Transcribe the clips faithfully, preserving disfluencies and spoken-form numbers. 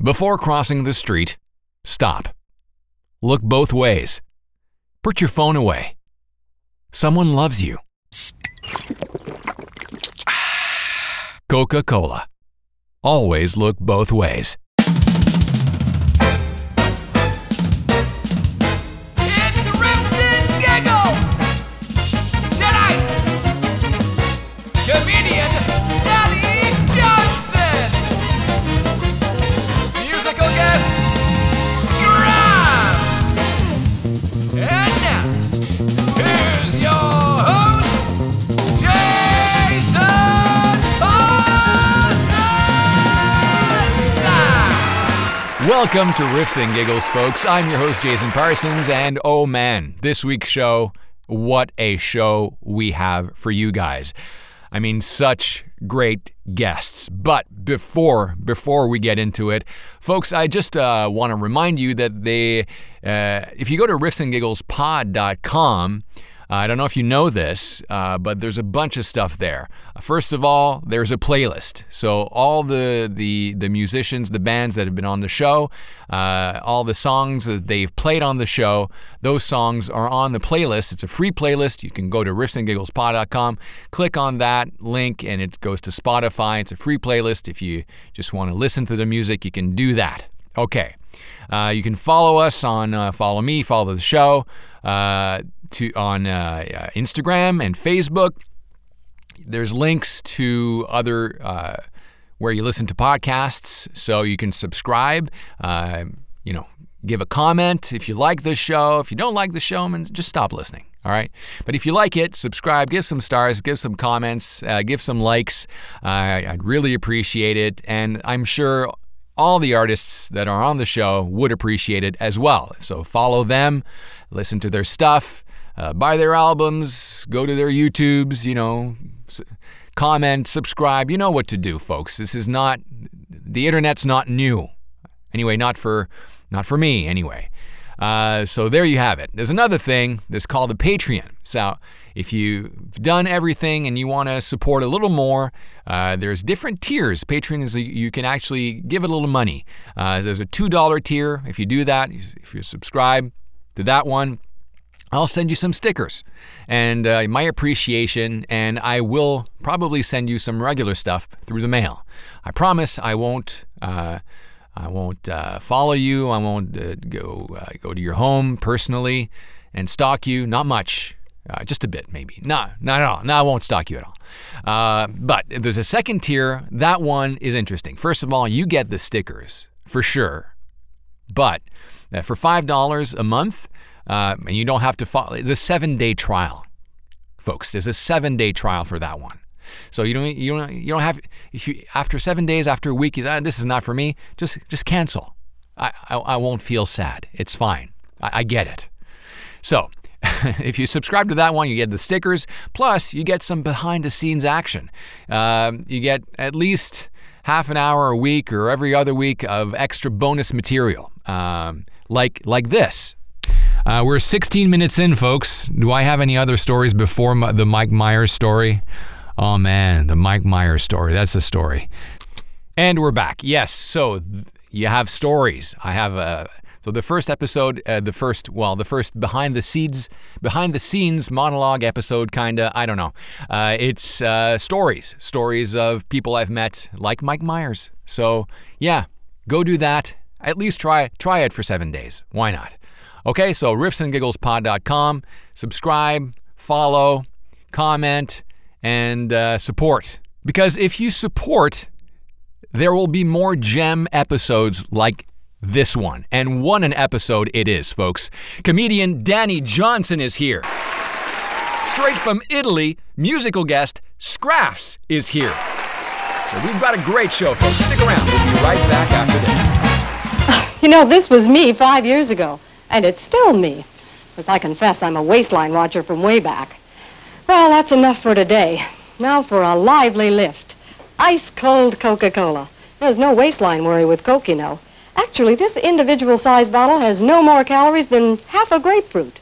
Before crossing the street, stop. Look both ways. Put your phone away. Someone loves you. Coca-Cola. Always look both ways. It's Riffs and Giggles! Tonight, comedian Danny Johnson! Musical guest, Scraps! And now, here's your host, Jason Parsons! Welcome to Riffs and Giggles, folks. I'm your host, Jason Parsons, and oh man, this week's show, what a show we have for you guys. I mean, such great guests. But before before we get into it, folks, I just uh, want to remind you that they, uh, if you go to riffs and giggles pod dot com, uh, I don't know if you know this, uh, but there's a bunch of stuff there. First of all, there's a playlist. So all the the the musicians, the bands that have been on the show, uh, all the songs that they've played on the show, those songs are on the playlist. It's a free playlist. You can go to riffs and giggles pod dot com, click on that link, and it goes to Spotify. It's a free playlist. If you just want to listen to the music, you can do that. Okay. Uh, you can follow us on, uh, follow me, follow the show uh, to on uh, uh, Instagram and Facebook. There's links to other uh, where you listen to podcasts, so you can subscribe. Uh, you know, give a comment if you like the show. If you don't like the show, man, just stop listening. All right. But if you like it, subscribe, give some stars, give some comments, uh, give some likes. Uh, I'd really appreciate it, and I'm sure all the artists that are on the show would appreciate it as well. So follow them, listen to their stuff, uh, buy their albums, go to their YouTubes, you know, s- comment, subscribe. You know what to do, folks. This is not, the internet's not new. Anyway, not for, not for me anyway. Uh, so there you have it. There's another thing that's called the Patreon. So if you've done everything and you want to support a little more, uh, there's different tiers. Patreon is a, you can actually give it a little money. Uh, there's a two dollars tier. If you do that, if you subscribe to that one, I'll send you some stickers and uh, my appreciation, and I will probably send you some regular stuff through the mail. I promise I won't. Uh, I won't uh, follow you. I won't uh, go uh, go to your home personally and stalk you. Not much. Uh, just a bit, maybe. No, not at all. No, I won't stalk you at all. Uh, but if there's a second tier, that one is interesting. First of all, you get the stickers, for sure. But uh, for five dollars a month, uh, and you don't have to follow, it's a seven-day trial. Folks, there's a seven-day trial for that one. So you don't you don't you don't have if you after seven days, after a week, you ah, this is not for me. Just just cancel. I I, I won't feel sad. It's fine. I, I get it. So if you subscribe to that one, you get the stickers. Plus, you get some behind-the-scenes action. Um, you get at least half an hour a week or every other week of extra bonus material, um, like like this. Uh, we're sixteen minutes in, folks. Do I have any other stories before my, the Mike Myers story? Oh man, the Mike Myers story. That's the story. And we're back. Yes, so th- you have stories. I have a... So the first episode, uh, the first, well, the first behind the scenes, behind the scenes monologue episode, kinda, I don't know. Uh, it's uh, stories, stories of people I've met, like Mike Myers. So yeah, go do that. At least try try it for seven days. Why not? Okay, so riffs and giggles pod dot com. Subscribe, follow, comment, and uh, support. Because if you support, there will be more gem episodes like this one. And what an episode it is, folks. Comedian Danny Johnson is here. Straight from Italy, musical guest Scraps is here. So we've got a great show, folks. Stick around. We'll be right back after this. You know, this was me five years ago, and it's still me. As I confess, I'm a waistline watcher from way back. Well, that's enough for today. Now for a lively lift. Ice-cold Coca-Cola. There's no waistline worry with Coke, you know. Actually, this individual-sized bottle has no more calories than half a grapefruit.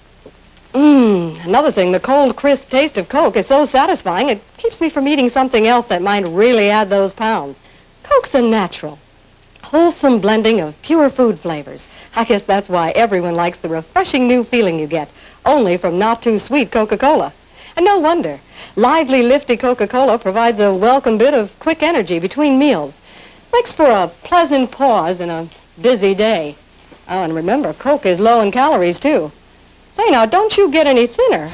Mmm, another thing, the cold, crisp taste of Coke is so satisfying, it keeps me from eating something else that might really add those pounds. Coke's a natural. Wholesome blending of pure food flavors. I guess that's why everyone likes the refreshing new feeling you get, only from not-too-sweet Coca-Cola. And no wonder. Lively, lifty Coca-Cola provides a welcome bit of quick energy between meals. Makes for a pleasant pause in a busy day. Oh, and remember, Coke is low in calories, too. Say, now, don't you get any thinner.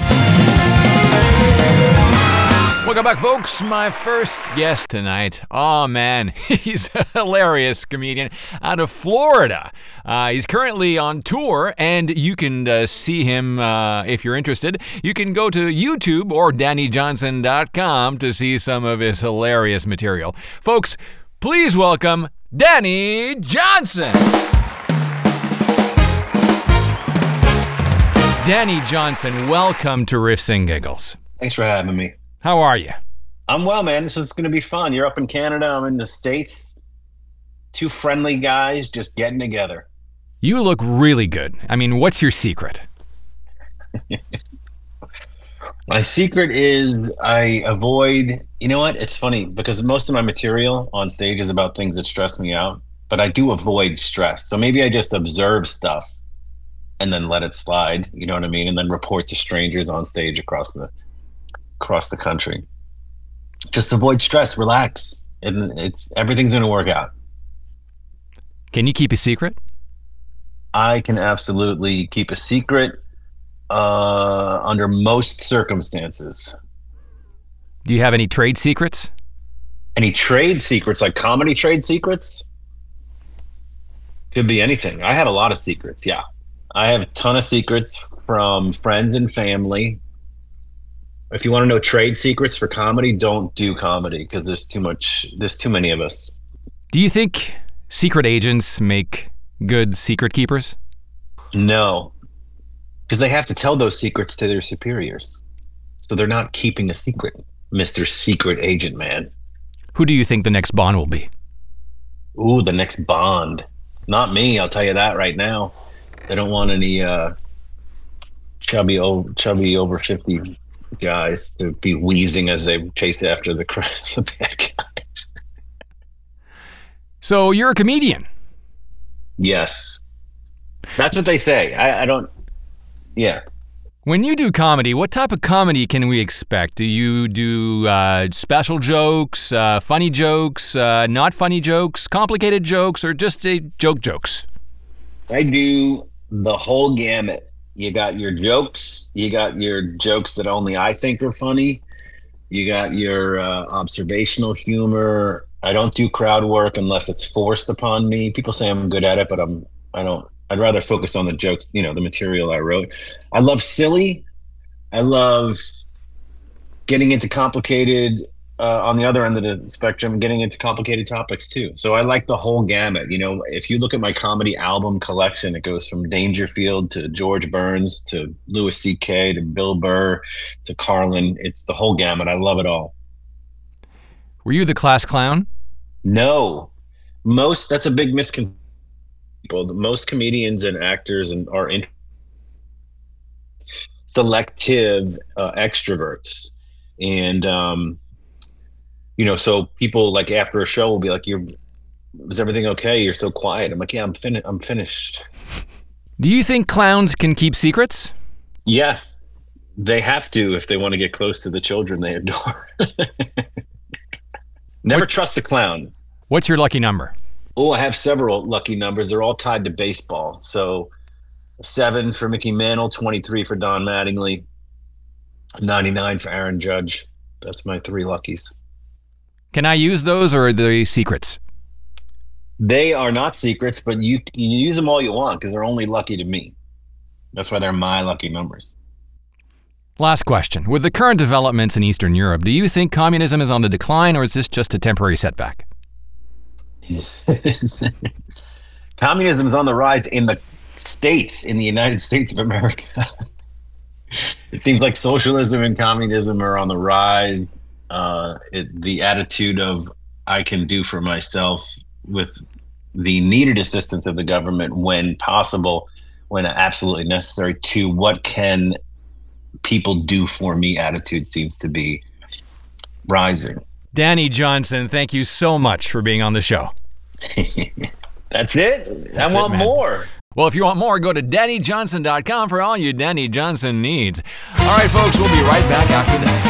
Welcome back, folks. My first guest tonight. Oh, man, he's a hilarious comedian out of Florida. Uh, he's currently on tour, and you can uh, see him uh, if you're interested. You can go to YouTube or Danny Johnson dot com to see some of his hilarious material. Folks, please welcome Danny Johnson. Danny Johnson, welcome to Riffs and Giggles. Thanks for having me. How are you? I'm well, man. This is going to be fun. You're up in Canada. I'm in the States. Two friendly guys just getting together. You look really good. I mean, what's your secret? My secret is I avoid, you know what? It's funny because most of my material on stage is about things that stress me out, but I do avoid stress. So maybe I just observe stuff and then let it slide, you know what I mean? And then report to strangers on stage across the across the country. Just avoid stress, relax, and it's everything's going to work out. Can you keep a secret? I can absolutely keep a secret uh, under most circumstances. Do you have any trade secrets? Any trade secrets, like comedy trade secrets? Could be anything. I have a lot of secrets, yeah. I have a ton of secrets from friends and family. If you want to know trade secrets for comedy, don't do comedy because there's too much, there's too many of us. Do you think secret agents make good secret keepers? No, because they have to tell those secrets to their superiors. So they're not keeping a secret, Mister Secret Agent Man. Who do you think the next Bond will be? Ooh, the next Bond. Not me, I'll tell you that right now. They don't want any uh, chubby, over, chubby over fifty guys to be wheezing as they chase after the, the bad guys. So you're a comedian? Yes. That's what they say. I, I don't, yeah. When you do comedy, what type of comedy can we expect? Do you do uh, special jokes, uh, funny jokes, uh, not funny jokes, complicated jokes, or just uh, joke jokes? I do the whole gamut. You got your jokes, you got your jokes that only I think are funny, you got your uh, observational humor. I don't do crowd work unless it's forced upon me. People say I'm good at it, but I'm I don't I'd rather focus on the jokes, you know, the material I wrote. I love silly. I love getting into complicated, uh, on the other end of the spectrum, getting into complicated topics too. So I like the whole gamut. You know, if you look at my comedy album collection, it goes from Dangerfield to George Burns to Louis C K to Bill Burr to Carlin. It's the whole gamut. I love it all. Were you the class clown? No. Most, that's a big misconception. Most comedians and actors and are in selective uh, extroverts. And, um, you know, so people like after a show will be like, "You're, is everything okay? You're so quiet." I'm like, "Yeah, I'm finished. I'm finished." Do you think clowns can keep secrets? Yes, they have to if they want to get close to the children they adore. Never what, trust a clown. What's your lucky number? Oh, I have several lucky numbers. They're all tied to baseball. So seven for Mickey Mantle, twenty-three for Don Mattingly, ninety-nine for Aaron Judge. That's my three luckies. Can I use those, or are they secrets? They are not secrets, but you you use them all you want because they're only lucky to me. That's why they're my lucky numbers. Last question. With the current developments in Eastern Europe, do you think communism is on the decline, or is this just a temporary setback? Communism is on the rise in the States, in the United States of America. It seems like socialism and communism are on the rise. Uh, it, the attitude of I can do for myself with the needed assistance of the government when possible, when absolutely necessary, to what can people do for me attitude seems to be rising. Danny Johnson, thank you so much for being on the show. That's it. That's I it, want man. more. Well, if you want more, go to Danny Johnson dot com for all your Danny Johnson needs. All right, folks, we'll be right back after this.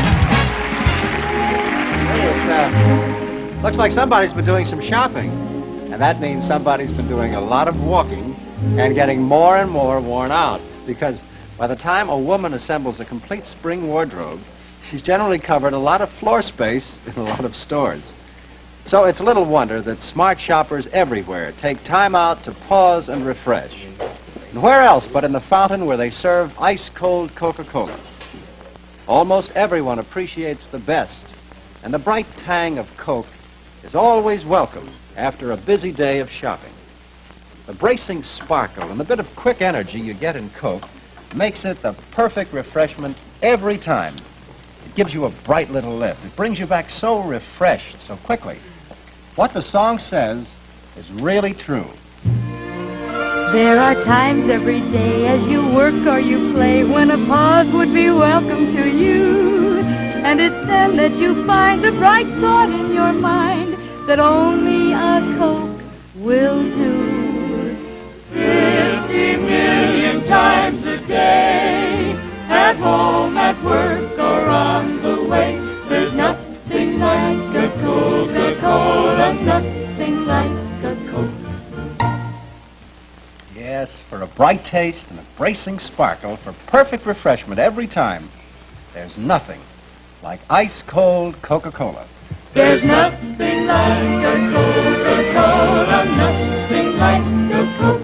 Hey, it uh, looks like somebody's been doing some shopping. And that means somebody's been doing a lot of walking and getting more and more worn out. Because by the time a woman assembles a complete spring wardrobe, she's generally covered a lot of floor space in a lot of stores. So it's little wonder that smart shoppers everywhere take time out to pause and refresh. And where else but in the fountain where they serve ice-cold Coca-Cola? Almost everyone appreciates the best, and the bright tang of Coke is always welcome after a busy day of shopping. The bracing sparkle and the bit of quick energy you get in Coke makes it the perfect refreshment every time. It gives you a bright little lift. It brings you back so refreshed so quickly. What the song says is really true. There are times every day as you work or you play when a pause would be welcome to you. And it's then that you find a bright thought in your mind that only a Coke will do. Fifty million times a day, at home, at work, or on the way, there's nothing like a Coca-Cola, nothing like a Coke. Yes, for a bright taste and a bracing sparkle, for perfect refreshment every time, there's nothing like ice-cold Coca-Cola. There's nothing like a Coca-Cola, nothing like a Coke.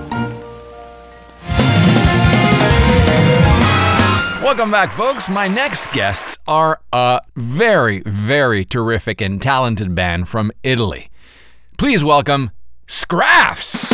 Welcome back, folks. My next guests are a very, very terrific and talented band from Italy. Please welcome Scraffs.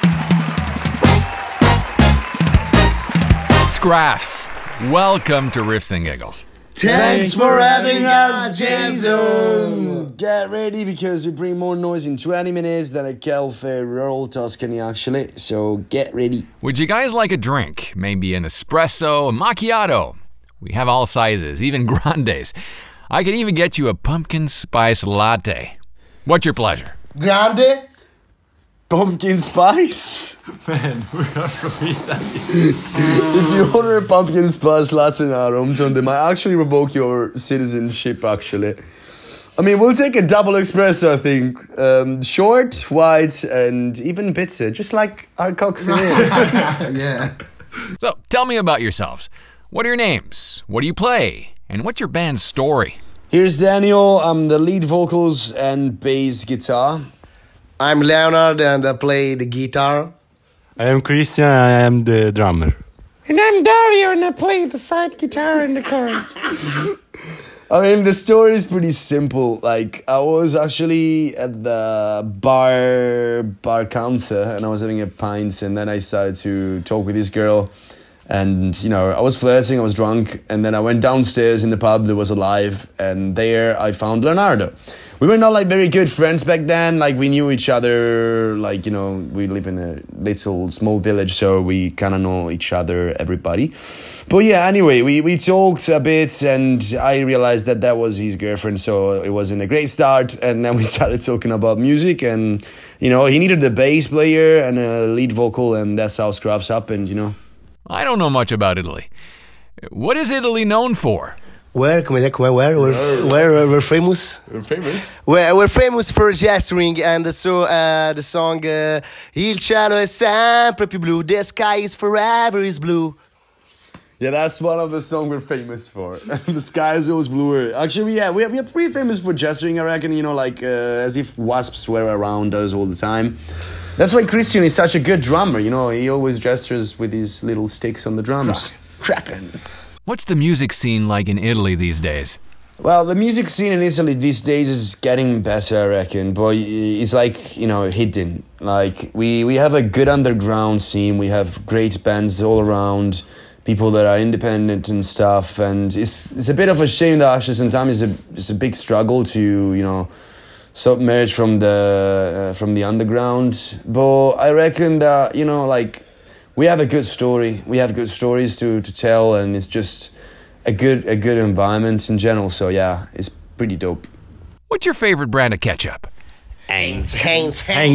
Scraffs, welcome to Riffs and Giggles. Thanks for having us, Jason! Get ready because we bring more noise in twenty minutes than a cafe rural Tuscany, actually. So get ready. Would you guys like a drink? Maybe an espresso, a macchiato? We have all sizes, even grandes. I can even get you a pumpkin spice latte. What's your pleasure? Grande? Pumpkin spice? Man, we're not from Italy. If you order a pumpkin spice latte now, Romton, they might actually revoke your citizenship, actually. I mean, we'll take a double espresso, I think. Um, short, white, and even bitter, just like our cocks in here. Yeah. So, tell me about yourselves. What are your names? What do you play? And what's your band's story? Here's Daniel. I'm the lead vocals and bass guitar. I'm Leonard and I play the guitar. I am Christian, I am the drummer. And I'm Dario and I play the side guitar and the chorus. I mean, the story is pretty simple. Like, I was actually at the bar, bar counter and I was having a pint and then I started to talk with this girl. And, you know, I was flirting, I was drunk, and then I went downstairs in the pub that was alive, and there I found Leonardo. We were not, like, very good friends back then, like, we knew each other, like, you know, we live in a little, small village, so we kind of know each other, everybody. But, yeah, anyway, we, we talked a bit, and I realized that that was his girlfriend, so it wasn't a great start, and then we started talking about music, and, you know, he needed a bass player and a lead vocal, and that's how Scraffs happened, you know. I don't know much about Italy. What is Italy known for? Where? Come here, come here, where? We're, where we're famous? We're famous. We're, we're famous for gesturing, and so uh, the song uh, Il cielo è sempre più blu, the sky is forever is blue. Yeah, that's one of the songs we're famous for. The sky is always bluer. Actually, yeah, we are, we are pretty famous for gesturing, I reckon, you know, like uh, as if wasps were around us all the time. That's why Christian is such a good drummer, you know, he always gestures with his little sticks on the drums. Crapping. What's the music scene like in Italy these days? Well, the music scene in Italy these days is getting better, I reckon, but it's like, you know, hidden. Like, we, we have a good underground scene, we have great bands all around, people that are independent and stuff, and it's it's a bit of a shame that actually sometimes it's a, it's a big struggle to, you know, submerge from the uh, from the underground. But I reckon that, you know, like, we have a good story, we have good stories to, to tell, and it's just a good a good environment in general. So yeah, it's pretty dope. What's your favorite brand of ketchup? Heinz, Heinz, Heinz.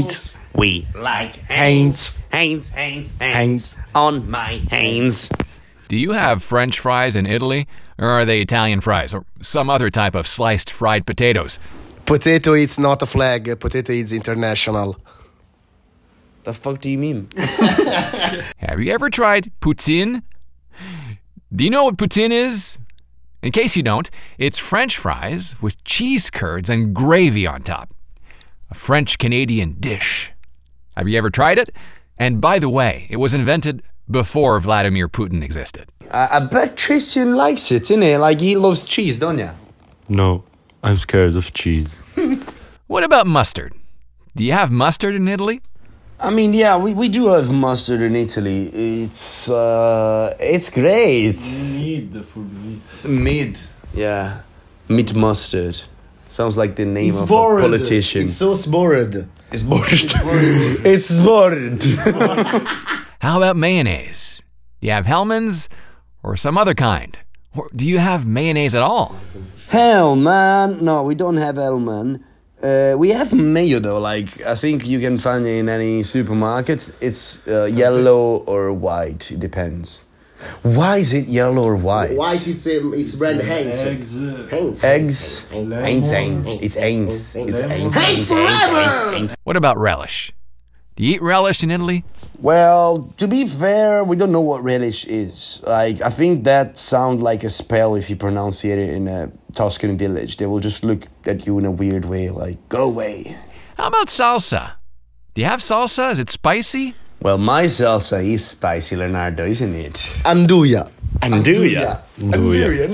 We like Heinz, Heinz, Heinz, Heinz on my Heinz. Do you have French fries in Italy, or are they Italian fries, or some other type of sliced fried potatoes? Potato is not a flag. Potato is international. The fuck do you mean? Have you ever tried poutine? Do you know what poutine is? In case you don't, it's French fries with cheese curds and gravy on top. A French-Canadian dish. Have you ever tried it? And by the way, it was invented before Vladimir Putin existed. I, I bet Christian likes it, innit? Like, he loves cheese, don't ya? No, I'm scared of cheese. What about mustard? Do you have mustard in Italy? I mean, yeah, we, we do have mustard in Italy. It's uh, it's great. Need for me. Mid. Yeah. Meat mustard. Sounds like the name It's of bored. a politician. It's so bored. It's bored. It's bored. How about mayonnaise? Do you have Hellmann's or some other kind? Or do you have mayonnaise at all? Hell, man. No, we don't have Hellman. Uh, we have mayo, though. Like, I think you can find it in any supermarket. It's uh, yellow or white. It depends. Why is it yellow or white? White, it's um, it's brand Heinz. Eggs. Heinz. Eggs. Heinz. Heinz, Heinz. It's Heinz. It's Heinz. Heinz forever! What about relish? Do you eat relish in Italy? Well, to be fair, we don't know what relish is. Like, I think that sounds like a spell if you pronounce it in a Tuscan village. They will just look at you in a weird way, like, go away. How about salsa? Do you have salsa? Is it spicy? Well, my salsa is spicy, Leonardo, isn't it? Anduja. Anduja. Anduja.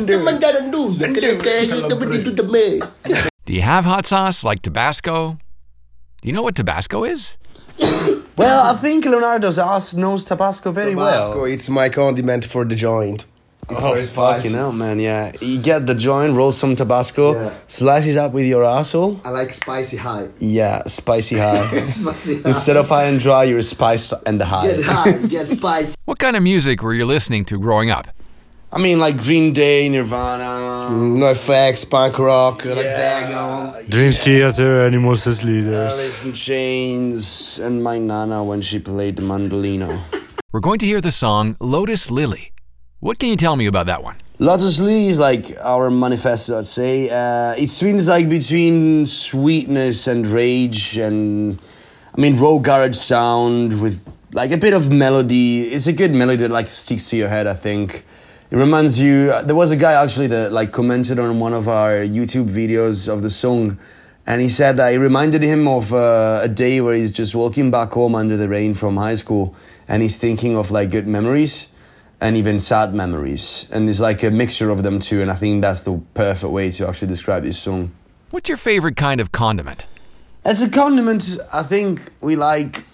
Anduja. Do you have hot sauce like Tabasco? Do you know what Tabasco is? Well, I think Leonardo's ass knows Tabasco very Tabasco, well. it's my condiment for the joint. It's Oh, very spicy. fucking hell, man, yeah. You get the joint, roll some Tabasco, Yeah. slice it up with your asshole. I like spicy high. Yeah, spicy high. Spicy high. Instead of high and dry, you're spiced and high. Get high, get spicy. What kind of music were you listening to growing up? I mean, like Green Day, Nirvana. No effects, punk rock, like Dagon. Dream Theater, Animals as Leaders. Alice in Chains, and my nana when she played the mandolino. We're going to hear the song Lotus Lily. What can you tell me about that one? Lotus Lily is like our manifesto, I'd say. Uh, it swings like between sweetness and rage, and I mean raw garage sound with like a bit of melody. It's a good melody that like sticks to your head, I think. It reminds you. Uh, there was a guy actually that like commented on one of our YouTube videos of the song, and he said that it reminded him of uh, a day where he's just walking back home under the rain from high school, and he's thinking of like good memories and even sad memories, and it's like a mixture of them two, and I think that's the perfect way to actually describe this song. What's your favorite kind of condiment? As a condiment, I think we like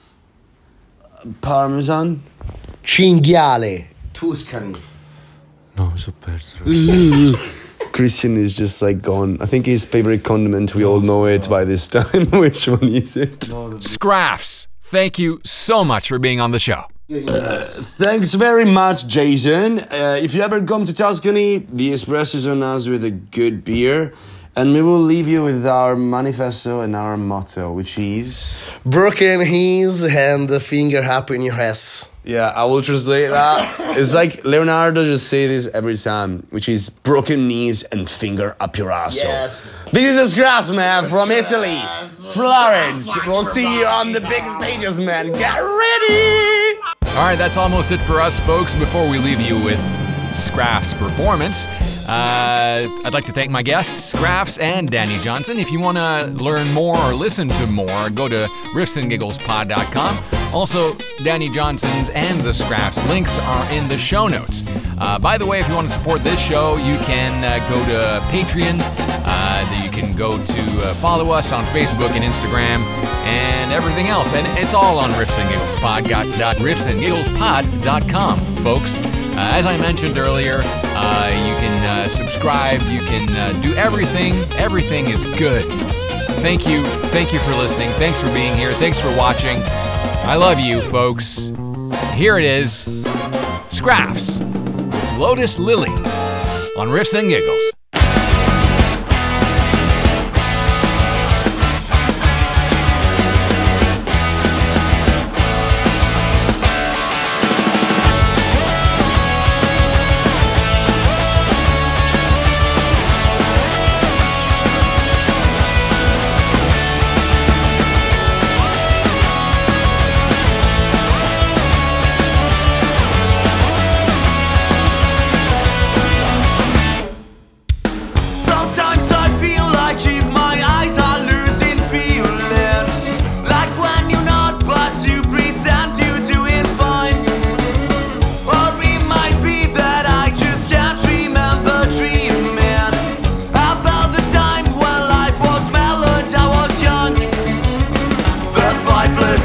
Parmesan. Cinghiale. Tuscany. No, so perso. Christian is just like gone. I think his favorite condiment, we all know it by this time. Which one is it? Scraffs. Thank you so much for being on the show. Uh, thanks very much, Jason. Uh, if you ever come to Tuscany, the espresso is on us with a good beer. And we will leave you with our manifesto and our motto, which is... Broken hands and a finger up in your ass. Yeah, I will translate that. It's like Leonardo just say this every time, which is broken knees and finger up your asshole. Yes. This is a Scraps, man, from Italy. Florence. We'll see you on the big stages, man. Get ready! All right, that's almost it for us, folks. Before we leave you with Scraff's performance, uh, I'd like to thank my guests, Scraffs and Danny Johnson. If you want to learn more or listen to more, go to riffs and giggles pod dot com. Also, Danny Johnson's and the Scraffs links are in the show notes. Uh, by the way, if you want to support this show, you can uh, go to Patreon. Uh, you can go to uh, follow us on Facebook and Instagram and everything else. And it's all on riffs and giggles pod riffs and giggles pod dot com, folks. Uh, as I mentioned earlier, uh, you can uh, subscribe, you can uh, do everything. Everything is good. Thank you. Thank you for listening. Thanks for being here. Thanks for watching. I love you, folks. Here it is, Scraffs with Lotus Lily on Riffs and Giggles.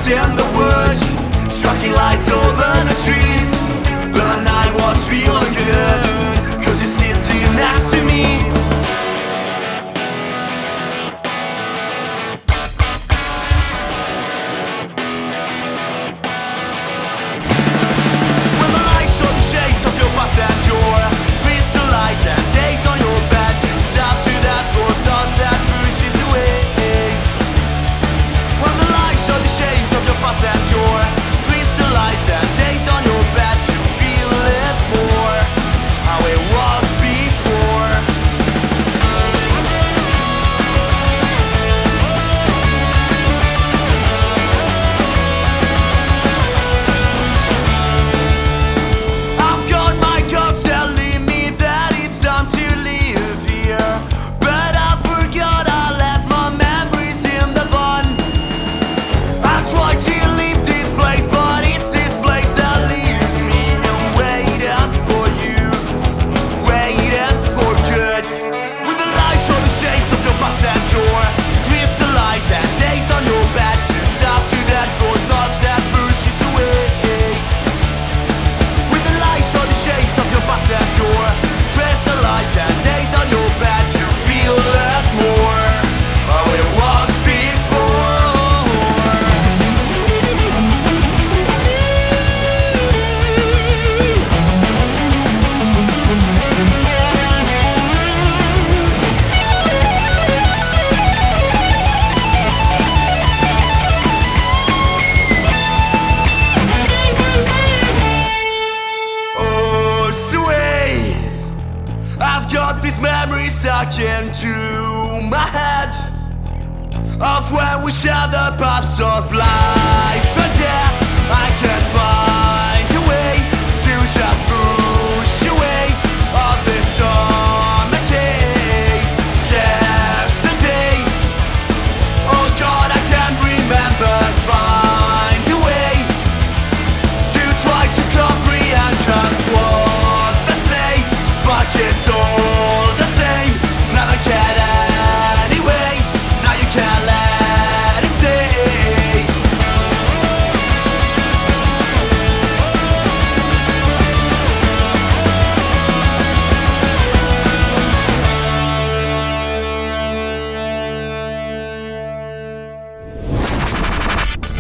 house in the woods, striking lights over the trees. The night was feeling good, cause you're sitting next to me. When the light showed the shades of your past and your crystallized and days on your bed, you stop to that for thoughts that pushes away. When the light showed the shades of your past and your crystallized and days on your bed, you feel it more how it was before. I've got my guts telling me that it's time to leave here, but I forgot I left my memories in the van. I tried to leave this place, but it's this place that leaves me. I'm waiting for you, waiting for good. With the light show the shades of your past and your crystallized and days on your bed, you stop to that for thoughts that pushes away. With the light show the shades of your past and your crystallized and days on your bed, you feel it more how it was before. Oh, sway. I've got these memories stuck into my head of when we shared the paths of life and death. I can't find a way to just push away all this summer day. Yesterday, oh God, I can't remember. Find a way to try to comprehend just what they say. Fuck, it's all the same. Never cared anyway. Now you can't let it stay.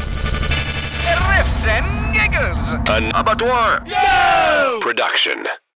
Riffs and giggles. An Abattoir production.